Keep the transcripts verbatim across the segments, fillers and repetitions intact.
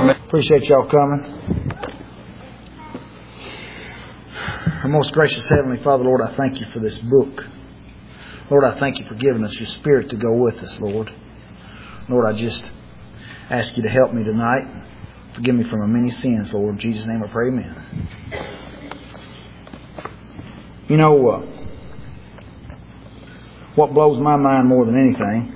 Appreciate y'all coming. Our most gracious Heavenly Father, Lord, I thank you for this book. Lord, I thank you for giving us your Spirit to go with us, Lord. Lord, I just ask you to help me tonight. Forgive me for my many sins, Lord. In Jesus' name I pray, amen. You know, uh, what blows my mind more than anything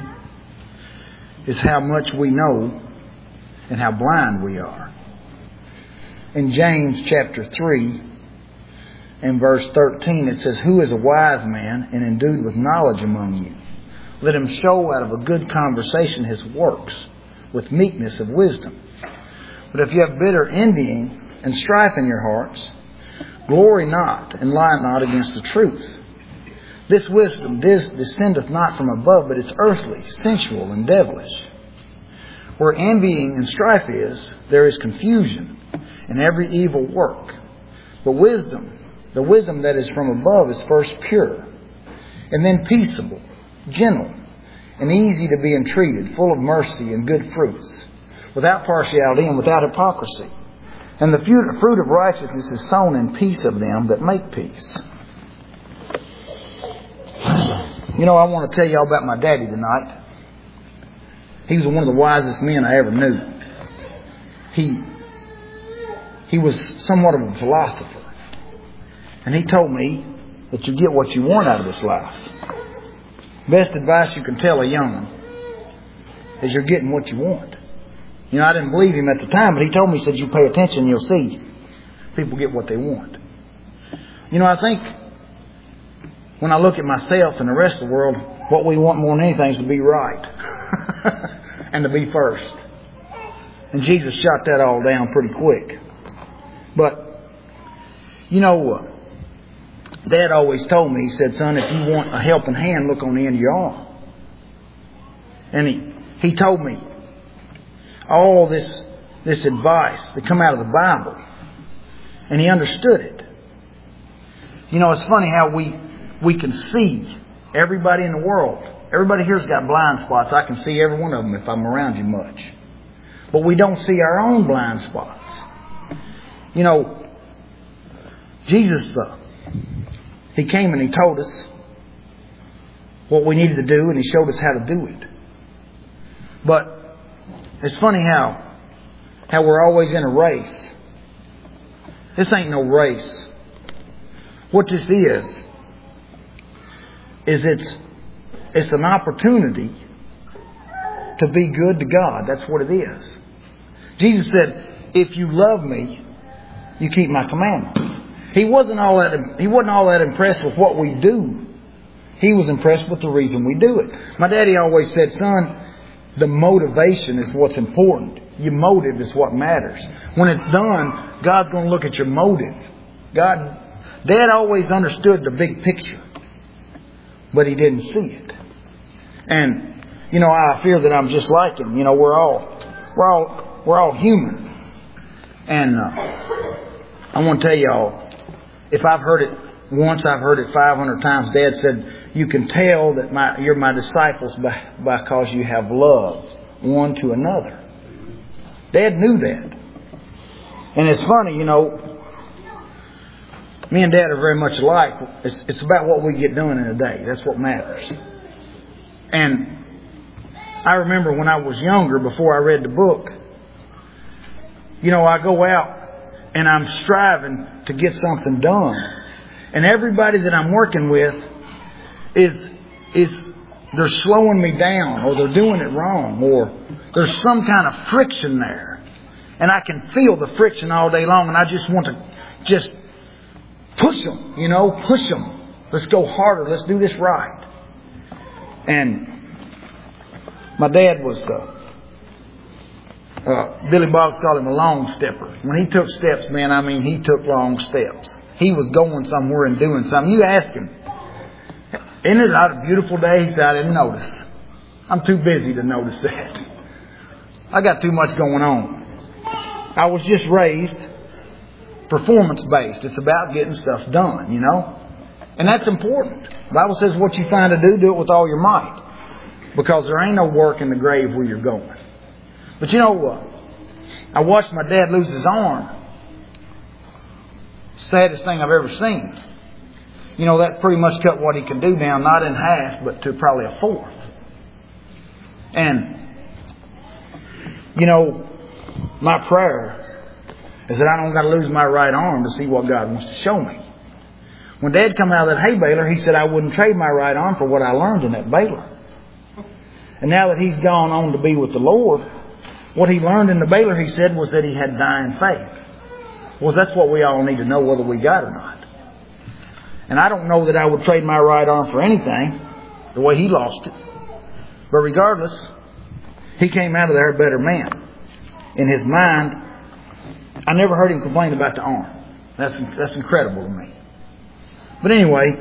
is how much we know and how blind we are. In James chapter three and verse thirteen, it says, "Who is a wise man and endued with knowledge among you? Let him show out of a good conversation his works with meekness of wisdom. But if you have bitter envying and strife in your hearts, glory not and lie not against the truth. This wisdom descendeth not from above, but is earthly, sensual, and devilish. Where envying and strife is, there is confusion and every evil work. But wisdom, the wisdom that is from above, is first pure, and then peaceable, gentle, and easy to be entreated, full of mercy and good fruits, without partiality and without hypocrisy. And the fruit of righteousness is sown in peace of them that make peace." You know, I want to tell y'all about my daddy tonight. He was one of the wisest men I ever knew. He, he was somewhat of a philosopher. And he told me that you get what you want out of this life. Best advice you can tell a young one is you're getting what you want. You know, I didn't believe him at the time, but he told me, he said, you pay attention, you'll see people get what they want. You know, I think when I look at myself and the rest of the world, what we want more than anything is to be right and to be first. And Jesus shot that all down pretty quick. But, you know, uh, Dad always told me, he said, "Son, if you want a helping hand, look on the end of your arm." And he, he told me all this, this advice that come out of the Bible. And he understood it. You know, it's funny how we, we can see everybody in the world. Everybody here's got blind spots. I can see every one of them if I'm around you much. But we don't see our own blind spots. You know, Jesus, uh, He came and He told us what we needed to do, and He showed us how to do it. But it's funny how, how we're always in a race. This ain't no race. What this is, is it's, it's an opportunity to be good to God. That's what it is. Jesus said, "If you love me, you keep my commandments." He wasn't all that, he wasn't all that impressed with what we do. He was impressed with the reason we do it. My daddy always said, "Son, the motivation is what's important. Your motive is what matters. When it's done, God's going to look at your motive." God, Dad always understood the big picture, but he didn't see it. And, you know, I fear that I'm just like him. You know, we're all, we're all, we're all human. And uh, I want to tell y'all, if I've heard it once, I've heard it five hundred times. Dad said, "You can tell that my, you're my disciples by, because you have love one to another." Dad knew that. And it's funny, you know, me and Dad are very much alike. It's, it's about what we get done in a day. That's what matters. And I remember when I was younger, before I read the book, you know, I go out and I'm striving to get something done. And everybody that I'm working with is, is, they're slowing me down, or they're doing it wrong, or there's some kind of friction there. And I can feel the friction all day long, and I just want to just push them, you know, push them. Let's go harder. Let's do this right. And my dad was, uh, uh, Billy Boggs called him a long stepper. When he took steps, man, I mean, he took long steps. He was going somewhere and doing something. You ask him, "Isn't it not a beautiful day?" He said, "I didn't notice. I'm too busy to notice that. I got too much going on. I was just raised performance-based. It's about getting stuff done, you know. And that's important. The Bible says what you find to do, do it with all your might. Because there ain't no work in the grave where you're going." But you know what? I watched my dad lose his arm. Saddest thing I've ever seen. You know, that pretty much cut what he could do down, not in half, but to probably a fourth. And, you know, my prayer is that I don't got to lose my right arm to see what God wants to show me. When Dad come out of that hay baler, he said I wouldn't trade my right arm for what I learned in that baler. And now that he's gone on to be with the Lord, what he learned in the baler, he said, was that he had dying faith. Well, that's what we all need to know, whether we got it or not. And I don't know that I would trade my right arm for anything, the way he lost it. But regardless, he came out of there a better man. In his mind, I never heard him complain about the arm. That's that's incredible to me. But anyway,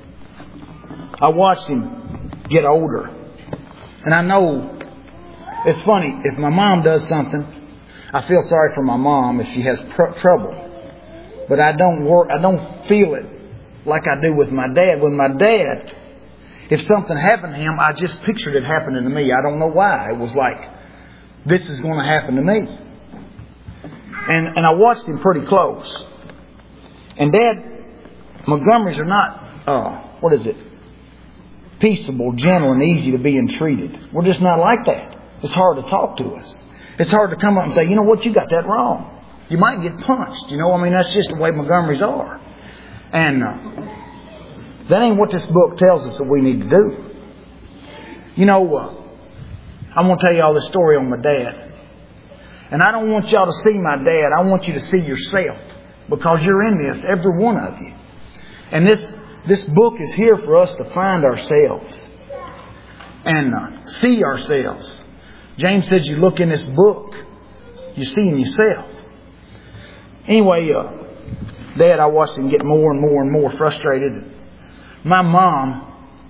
I watched him get older. And I know, it's funny, if my mom does something, I feel sorry for my mom if she has pr- trouble. But I don't work, I don't feel it like I do with my dad. With my dad, if something happened to him, I just pictured it happening to me. I don't know why. It was like, this is going to happen to me. And and I watched him pretty close. And Dad, Montgomerys are not, uh, what is it? Peaceable, gentle, and easy to be entreated. We're just not like that. It's hard to talk to us. It's hard to come up and say, you know what, you got that wrong. You might get punched. You know, I mean, that's just the way Montgomerys are. And uh, that ain't what this book tells us that we need to do. You know, uh, I'm going to tell you all this story on my dad. And I don't want y'all to see my dad. I want you to see yourself. Because you're in this, every one of you. And this this book is here for us to find ourselves. And uh, see ourselves. James says you look in this book, you see in yourself. Anyway, uh, Dad, I watched him get more and more and more frustrated. My mom,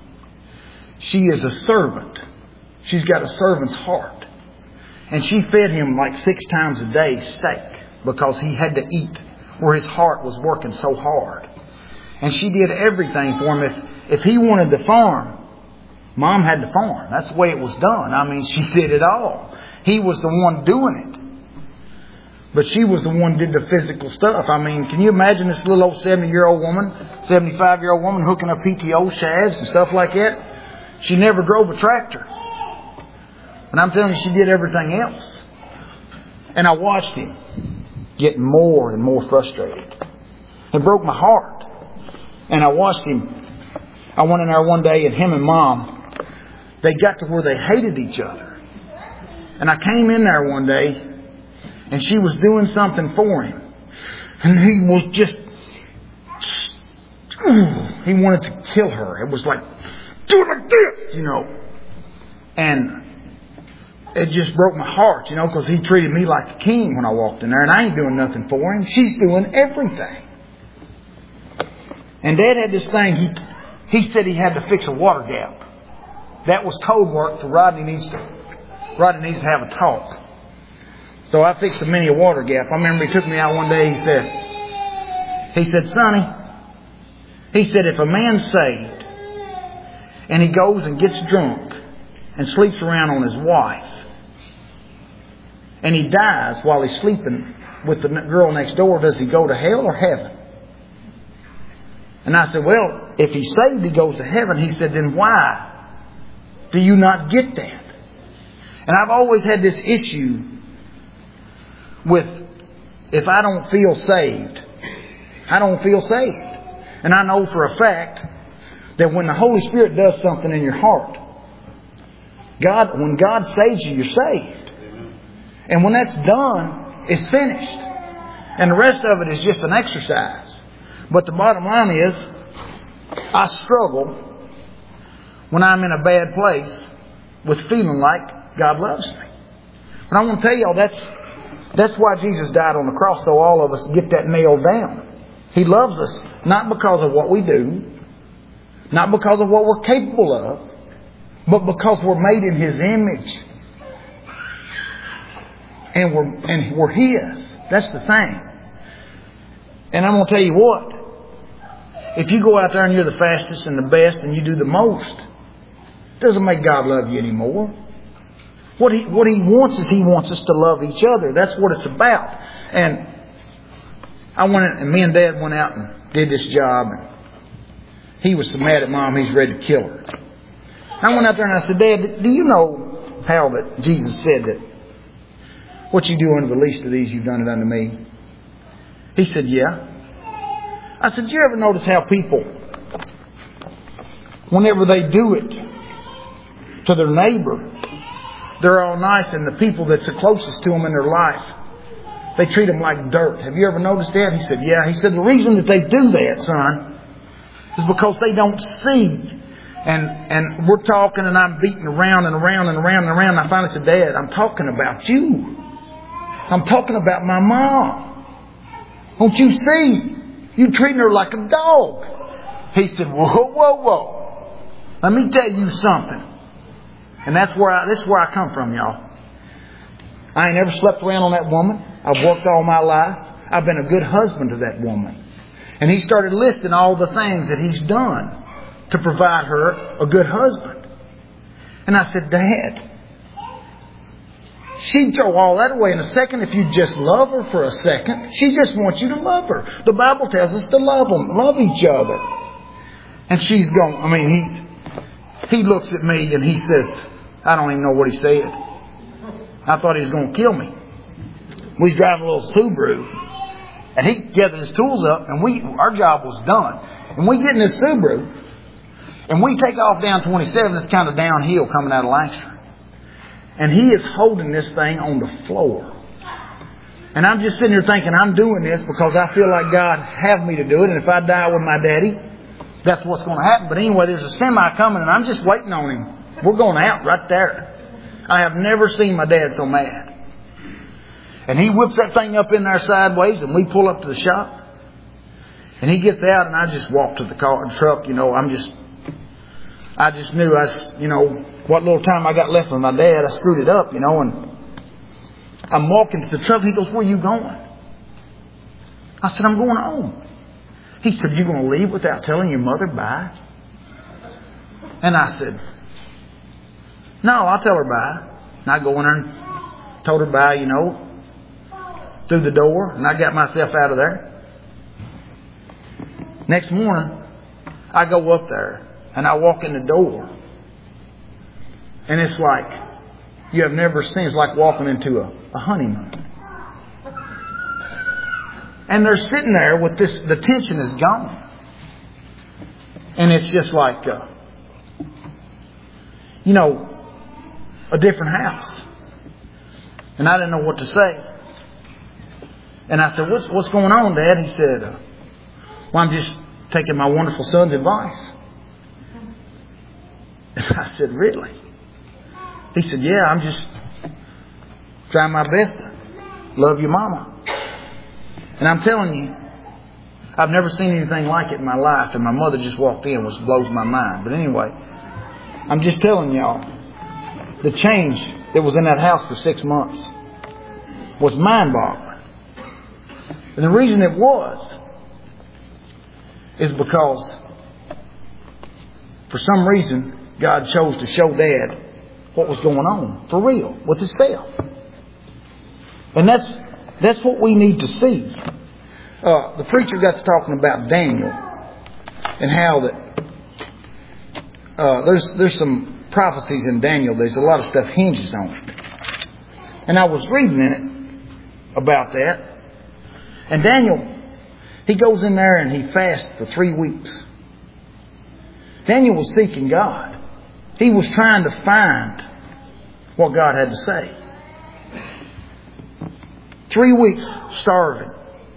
she is a servant. She's got a servant's heart. And she fed him like six times a day steak because he had to eat where his heart was working so hard. And she did everything for him. If, if he wanted to farm, Mom had to farm. That's the way it was done. I mean, she did it all. He was the one doing it. But she was the one who did the physical stuff. I mean, can you imagine this little old seventy-year-old woman, seventy-five-year-old woman hooking up P T O shafts and stuff like that? She never drove a tractor. And I'm telling you, she did everything else. And I watched him get more and more frustrated. It broke my heart. And I watched him. I went in there one day and him and Mom, they got to where they hated each other. And I came in there one day and she was doing something for him. And he was just, he wanted to kill her. It was like, do it like this, you know. And it just broke my heart, you know, because he treated me like a king when I walked in there. And I ain't doing nothing for him. She's doing everything. And Dad had this thing, he he said he had to fix a water gap. That was code work for Rodney needs to Rodney needs to have a talk. So I fixed a mini water gap. I remember he took me out one day, he said, he said, Sonny, he said, if a man's saved and he goes and gets drunk and sleeps around on his wife and he dies while he's sleeping with the girl next door, does he go to hell or heaven? And I said, well, if he's saved, he goes to heaven. He said, then why do you not get that? And I've always had this issue with, if I don't feel saved, I don't feel saved. And I know for a fact that when the Holy Spirit does something in your heart, God, when God saves you, you're saved. And when that's done, it's finished. And the rest of it is just an exercise. But the bottom line is, I struggle when I'm in a bad place with feeling like God loves me. But I want to tell y'all, that's, that's why Jesus died on the cross, so all of us get that nailed down. He loves us not because of what we do, not because of what we're capable of, but because we're made in His image. And we're, and we're His. That's the thing. And I'm going to tell you what. If you go out there and you're the fastest and the best and you do the most, it doesn't make God love you anymore. What he, what he wants is he wants us to love each other. That's what it's about. And I went in, and me and Dad went out and did this job. And he was so mad at Mom, he's ready to kill her. I went out there and I said, Dad, do you know how that Jesus said that what you do unto the least of these, you've done it unto me? He said, yeah. I said, do you ever notice how people, whenever they do it to their neighbor, they're all nice, and the people that's the closest to them in their life, they treat them like dirt. Have you ever noticed that? He said, yeah. He said, the reason that they do that, son, is because they don't see. And and we're talking, and I'm beating around and around and around and around. And I finally said, Dad, I'm talking about you. I'm talking about my mom. Don't you see? You treating her like a dog. He said, whoa, whoa, whoa. Let me tell you something. And that's where I, this is where I come from, y'all. I ain't never slept around on that woman. I've worked all my life. I've been a good husband to that woman. And he started listing all the things that he's done to provide her a good husband. And I said, Dad, she'd throw all that away in a second if you just love her for a second. She just wants you to love her. The Bible tells us to love them, love each other. And she's going, I mean, he, he looks at me and he says, I don't even know what he said. I thought he was going to kill me. We was driving a little Subaru, and he gathered his tools up, and we our job was done. And we get in this Subaru, and we take off down twenty-seven. It's kind of downhill coming out of Lancaster. And he is holding this thing on the floor. And I'm just sitting here thinking, I'm doing this because I feel like God have me to do it. And if I die with my daddy, that's what's going to happen. But anyway, there's a semi coming, and I'm just waiting on him. We're going out right there. I have never seen my dad so mad. And he whips that thing up in there sideways, and we pull up to the shop. And he gets out, and I just walk to the car, truck. You know, I'm just, I just knew I, you know, what little time I got left with my dad, I screwed it up, you know. And I'm walking to the truck. He goes, where are you going? I said, I'm going home. He said, you going to leave without telling your mother bye? And I said, no, I'll tell her bye. And I go in there and told her bye, you know, through the door. And I got myself out of there. Next morning, I go up there and I walk in the door. And it's like you have never seen. It's like walking into a, a honeymoon. And they're sitting there with this, the tension is gone. And it's just like, uh, you know, a different house. And I didn't know what to say. And I said, what's, what's going on, Dad? He said, uh, well, I'm just taking my wonderful son's advice. And I said, really? He said, yeah, I'm just trying my best to love your mama. And I'm telling you, I've never seen anything like it in my life. And my mother just walked in, which blows my mind. But anyway, I'm just telling y'all, the change that was in that house for six months was mind-boggling. And the reason it was is because for some reason God chose to show Dad what was going on for real with himself. And that's that's what we need to see. Uh, the preacher got to talking about Daniel and how that uh, there's there's some prophecies in Daniel. There's a lot of stuff hinges on it. And I was reading in it about that. And Daniel, he goes in there and he fasts for three weeks. Daniel was seeking God. He was trying to find what God had to say. Three weeks starving.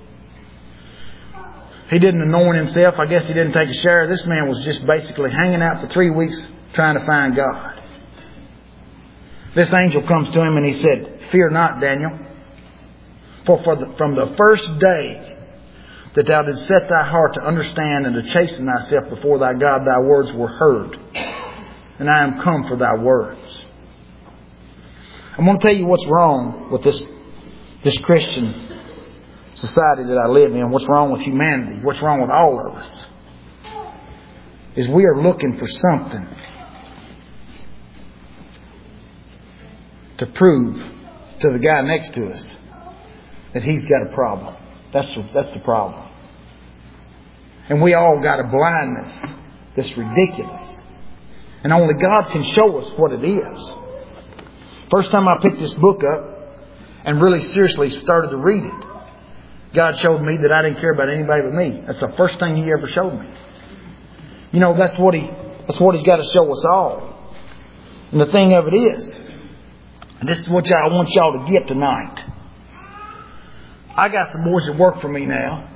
He didn't anoint himself. I guess he didn't take a shower. This man was just basically hanging out for three weeks trying to find God. This angel comes to him and he said, fear not, Daniel. For, for the, from the first day that thou didst set thy heart to understand and to chasten thyself before thy God, thy words were heard. And I am come for thy words. I'm going to tell you what's wrong with this, this Christian society that I live in. What's wrong with humanity. What's wrong with all of us. Is we are looking for something to prove to the guy next to us that he's got a problem. That's the, that's the problem. And we all got a blindness that's ridiculous. And only God can show us what it is. First time I picked this book up and really seriously started to read it, God showed me that I didn't care about anybody but me. That's the first thing He ever showed me. You know, that's what He that's what He's got to show us all. And the thing of it is, and this is what I want y'all to get tonight. I got some boys that work for me now.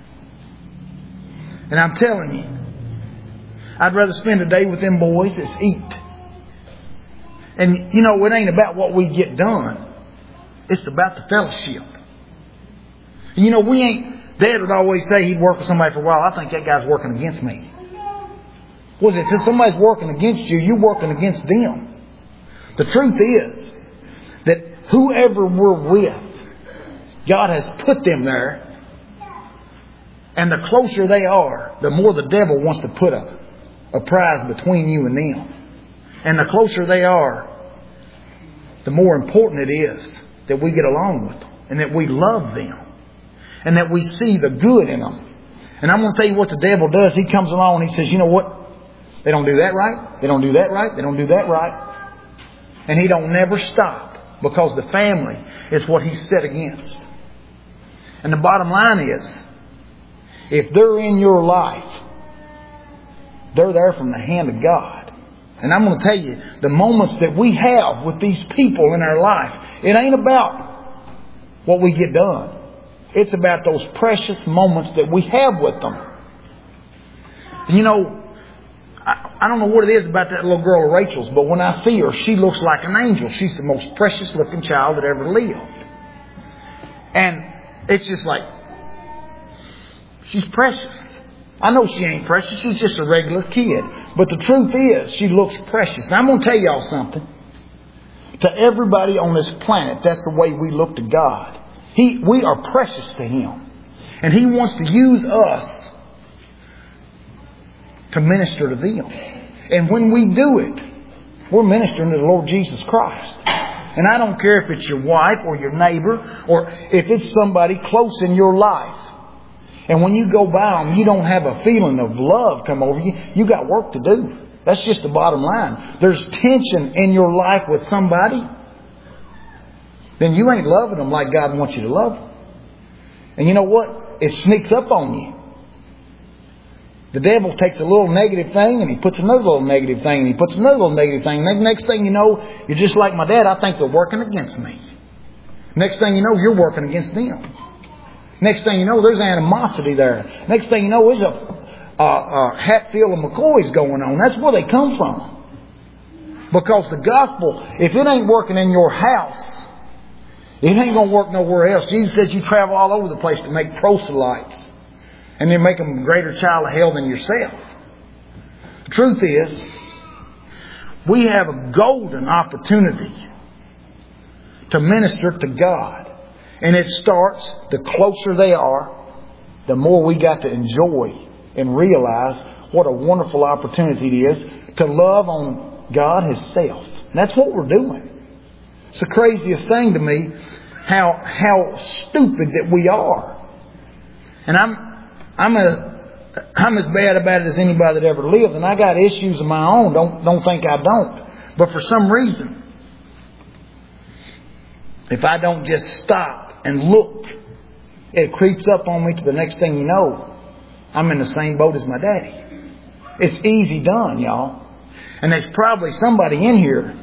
And I'm telling you, I'd rather spend a day with them boys as eat. And you know, it ain't about what we get done. It's about the fellowship. And you know, we ain't... Dad would always say he'd work with somebody for a while. I think that guy's working against me. Was it if somebody's working against you, you're working against them. The truth is that whoever we're with, God has put them there. And the closer they are, the more the devil wants to put a, a prize between you and them. And the closer they are, the more important it is that we get along with them. And that we love them. And that we see the good in them. And I'm going to tell you what the devil does. He comes along and he says, you know what? They don't do that right. They don't do that right. They don't do that right. And he don't never stop. Because the family is what he's set against. And the bottom line is, if they're in your life, they're there from the hand of God. And I'm going to tell you, the moments that we have with these people in our life, it ain't about what we get done. It's about those precious moments that we have with them. And you know, I, I don't know what it is about that little girl Rachel's, but when I see her, she looks like an angel. She's the most precious looking child that ever lived. And it's just like, she's precious. I know she ain't precious. She's just a regular kid. But the truth is, she looks precious. Now I'm going to tell y'all something. To everybody on this planet, that's the way we look to God. He, we are precious to Him. And He wants to use us to minister to them. And when we do it, we're ministering to the Lord Jesus Christ. And I don't care if it's your wife or your neighbor or if it's somebody close in your life. And when you go by them, you don't have a feeling of love come over you. You got work to do. That's just the bottom line. There's tension in your life with somebody. Then you ain't loving them like God wants you to love them. And you know what? It sneaks up on you. The devil takes a little negative thing and he puts another little negative thing and he puts another little negative thing. And next thing you know, you're just like my dad. I think they're working against me. Next thing you know, you're working against them. Next thing you know, there's animosity there. Next thing you know, there's a, a, a Hatfield and McCoy's going on. That's where they come from. Because the gospel, if it ain't working in your house, it ain't going to work nowhere else. Jesus says you travel all over the place to make proselytes. And then make them a greater child of hell than yourself. The truth is, we have a golden opportunity to minister to God. And it starts, the closer they are, the more we got to enjoy and realize what a wonderful opportunity it is to love on God Himself. And that's what we're doing. It's the craziest thing to me how how stupid that we are. And I'm I'm a I'm as bad about it as anybody that ever lived, and I got issues of my own. Don't don't think I don't. But for some reason, if I don't just stop and look, it creeps up on me to the next thing you know, I'm in the same boat as my daddy. It's easy done, y'all. And there's probably somebody in here,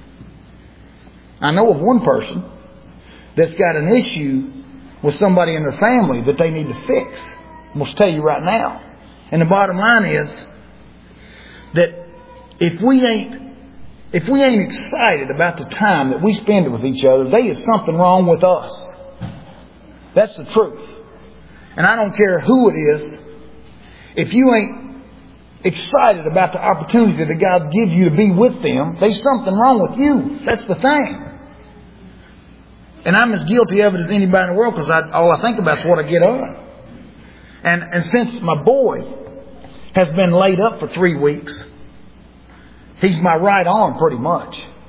I know of one person, that's got an issue with somebody in their family that they need to fix. I'm going to tell you right now. And the bottom line is that if we ain't if we ain't excited about the time that we spend with each other, there is something wrong with us. That's the truth. And I don't care who it is. If you ain't excited about the opportunity that God's given you to be with them, there's something wrong with you. That's the thing. And I'm as guilty of it as anybody in the world because I, all I think about is what I get on. And, and since my boy has been laid up for three weeks, he's my right arm pretty much.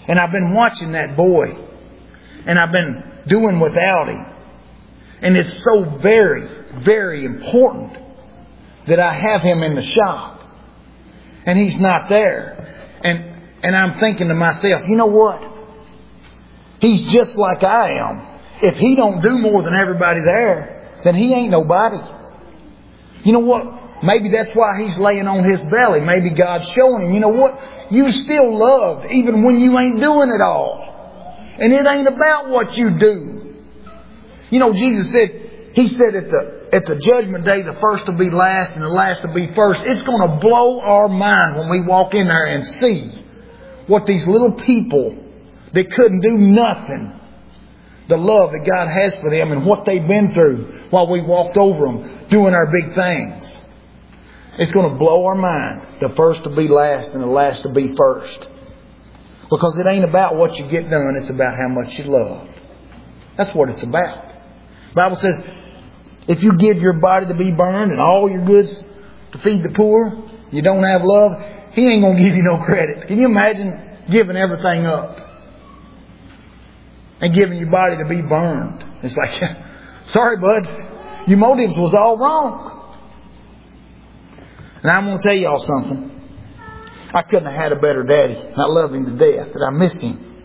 And I've been watching that boy. And I've been doing without him. And it's so very, very important that I have him in the shop. And he's not there. And and I'm thinking to myself, you know what? He's just like I am. If he don't do more than everybody there, then he ain't nobody. You know what? Maybe that's why he's laying on his belly. Maybe God's showing him, you know what? You still loved even when you ain't doing it all. And it ain't about what you do. You know, Jesus said, He said at the at the judgment day, the first will be last and the last will be first. It's going to blow our mind when we walk in there and see what these little people that couldn't do nothing, the love that God has for them and what they've been through while we walked over them doing our big things. It's going to blow our mind. The first will be last and the last will be first. Because it ain't about what you get done. It's about how much you love. That's what it's about. The Bible says, if you give your body to be burned and all your goods to feed the poor, you don't have love, He ain't going to give you no credit. Can you imagine giving everything up? And giving your body to be burned. It's like, sorry bud, your motives was all wrong. And I'm going to tell y'all something. I couldn't have had a better daddy. I love him to death. That I miss him.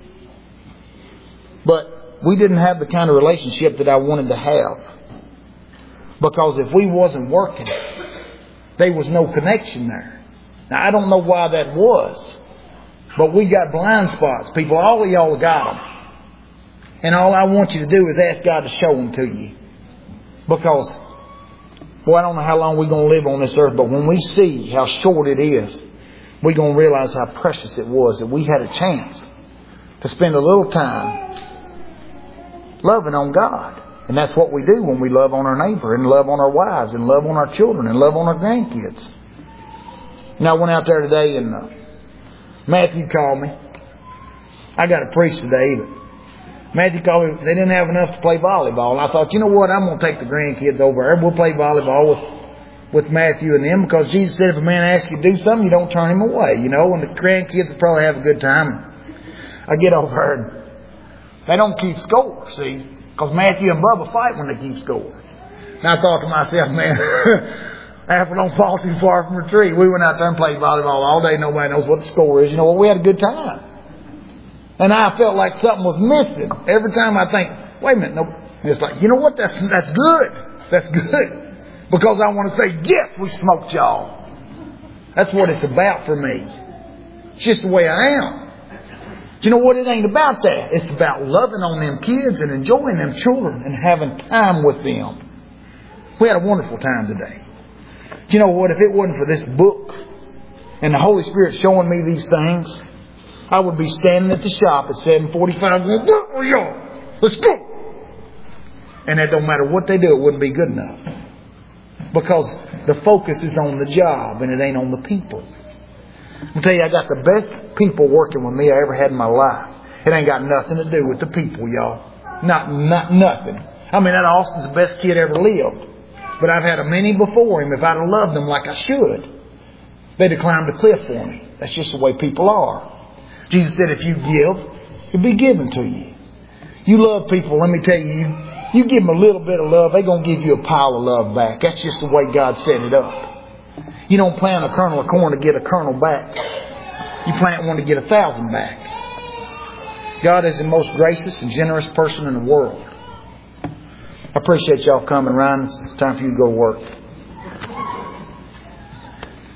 But we didn't have the kind of relationship that I wanted to have. Because if we wasn't working, there was no connection there. Now I don't know why that was. But we got blind spots. People, all of y'all got them. And all I want you to do is ask God to show them to you. Because, boy, I don't know how long we're going to live on this earth. But when we see how short it is, we're going to realize how precious it was that we had a chance to spend a little time loving on God. And that's what we do when we love on our neighbor and love on our wives and love on our children and love on our grandkids. Now, I went out there today and uh, Matthew called me. I got to preach today, but Matthew called me. They didn't have enough to play volleyball. And I thought, you know what? I'm going to take the grandkids over there. We'll play volleyball with, with Matthew and them, because Jesus said if a man asks you to do something, you don't turn him away. You know, and the grandkids will probably have a good time. I get over there and they don't keep score, see? Because Matthew and Bubba fight when they keep score. And I thought to myself, man, apple don't fall too far from a tree. We went out there and played volleyball all day. Nobody knows what the score is. You know what? We had a good time. And I felt like something was missing. Every time I think, wait a minute, no. And it's like, you know what? That's that's good. That's good. Because I want to say, yes, we smoked y'all. That's what it's about for me. It's just the way I am. Do you know what? It ain't about that. It's about loving on them kids and enjoying them children and having time with them. We had a wonderful time today. Do you know what? If it wasn't for this book and the Holy Spirit showing me these things, I would be standing at the shop at seven forty-five going, where are y'all? Let's go. And it don't matter what they do, it wouldn't be good enough. Because the focus is on the job and it ain't on the people. I'll tell you, I got the best people working with me I ever had in my life. It ain't got nothing to do with the people, y'all. Not, not nothing. I mean, that Austin's the best kid ever lived. But I've had a many before him. If I'd have loved them like I should, they'd have climbed a cliff for me. That's just the way people are. Jesus said, if you give, it'll be given to you. You love people, let me tell you, you, you give them a little bit of love, they're going to give you a pile of love back. That's just the way God set it up. You don't plant a kernel of corn to get a kernel back. You plant one to get a thousand back. God is the most gracious and generous person in the world. I appreciate y'all coming, Ryan. It's time for you to go to work.